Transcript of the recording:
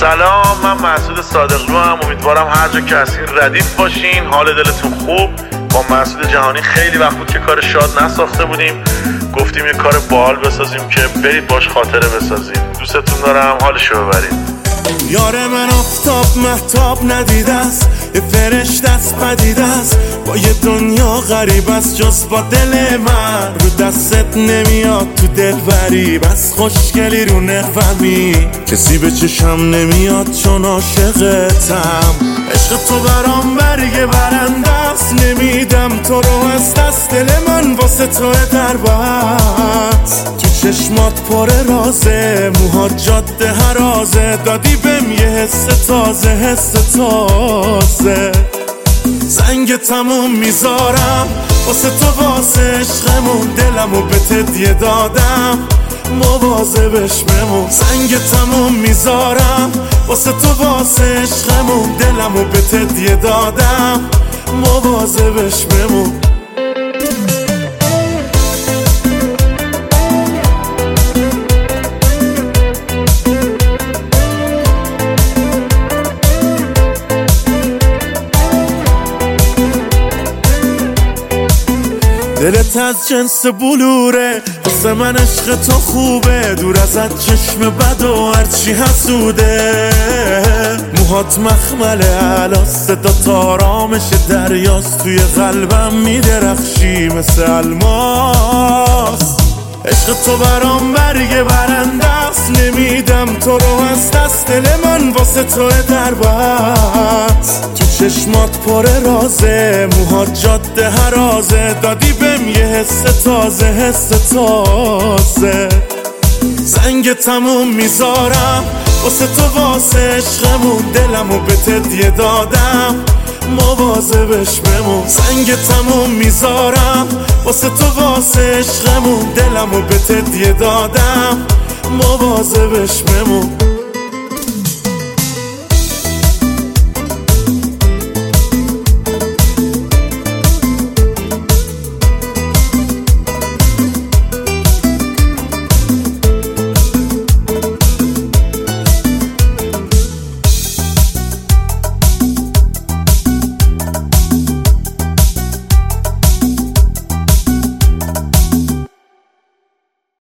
سلام، من مسعود صادقلو هم. امیدوارم هر جا که هستین ردیف باشین، حال دلتون خوب. با مسعود جهانی خیلی وقت بود که کار شاد نساخته بودیم، گفتیم یه کار باحال بسازیم که برید باش خاطره بسازیم. دوستتون دارم، حالشو ببرید. یار من آفتاب مهتاب ندیده است، یه فرشته است پدیده است، با یه دنیا غریب است جز با دل من. رو دستت نمیاد تو دل بری، بس خوشگلی رو نقومی، کسی به چشم نمیاد چون عاشقتم. عشق تو برام برگ برنده است، نمیدم تو رو از دست. دل من واسه تو در بست، تو چشمات پر رازه، موهات جاده هرازه، دادی بهم یه حس تازه، حس تازه. زنگ تموم میذارم واسه تو، واسه عشقمون، دلمو به تدیه دادم، مواظبش بمون. زنگ تموم میذارم واسه تو، واسه عشقمون، دلمو به تدیه دادم، مواظبش بمون. دلت از جنس بلوره، واسه من عشق تو خوبه، دور ازت چشم بد و هرچی حسوده. موهات مخمل علاس، صدات آرامش دریاست، توی قلبم میدرخشی مثل الماس. عشق تو برام برگ برنده است، نمیدم تو رو از دست. دل من واسه تو در بست، تو چشمات پر رازه، موهات جاده هرازه، دادی بهم یه حس تازه، حس تازه. زنگ تموم میذارم واسه تو، واسه عشقمون، دلمو به تدیه دادم، مواظبش بمون. زنگ تموم میذارم واسه تو، واسه عشقمون، دلمو به تدیه دادم، مواظبش بمون.